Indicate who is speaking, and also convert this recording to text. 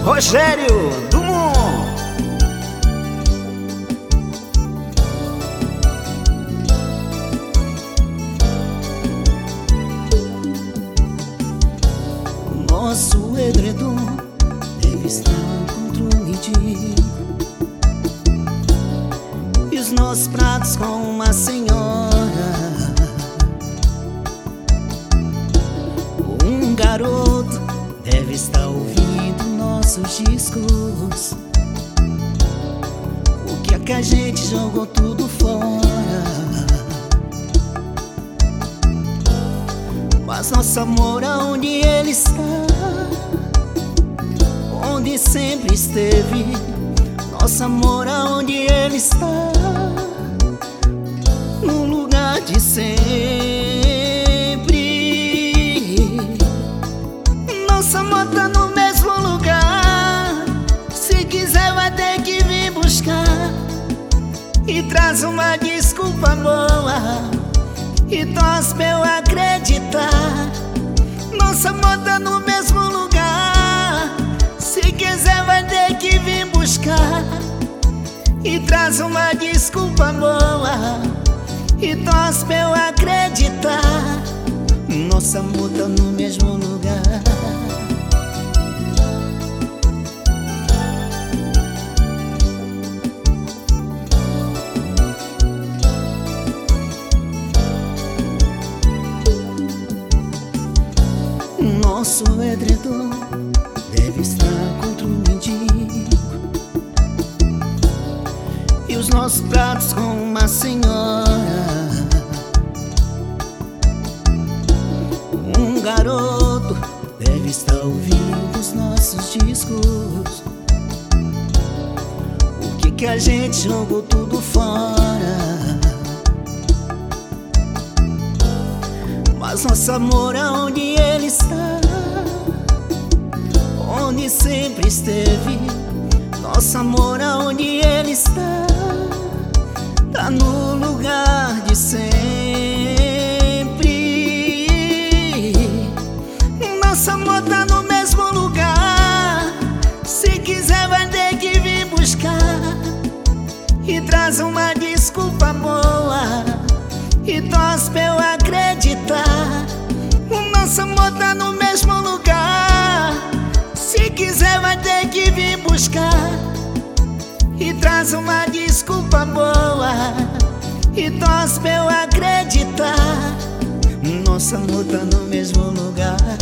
Speaker 1: Rogério Dumont.
Speaker 2: Nosso edredom deve estar contra o mendigo, e os nossos pratos com uma senhora. Um garoto deve estar ouvindo nossos discos, porque é que a gente jogou tudo fora. Mas nosso amor aonde ele está, onde sempre esteve. Nosso amor aonde ele está, no lugar de sempre. Nosso amor tá no mesmo lugar, se quiser vai ter que vir buscar. E traz uma desculpa boa e torce pra eu acreditar. Nosso amor tá no mesmo lugar, se quiser vai ter que vir buscar. E traz uma desculpa boa e torce pra eu acreditar. Nosso amor tá no mesmo lugar. Nosso edredom deve estar contra o mendigo, e os nossos pratos com uma senhora. Um garoto deve estar ouvindo os nossos discos, porque que a gente jogou tudo fora. Mas nosso amor aonde ele está, onde sempre esteve. Nosso amor aonde ele está, tá no lugar de sempre. Nosso amor tá no mesmo lugar, se quiser vai ter que vir buscar. E traz uma desculpa boa e torce pra eu acreditar. O nosso amor tá no mesmo lugar, se quiser vai ter que vir buscar. E traz uma desculpa boa e torce pra eu acreditar. Nosso amor tá no mesmo lugar.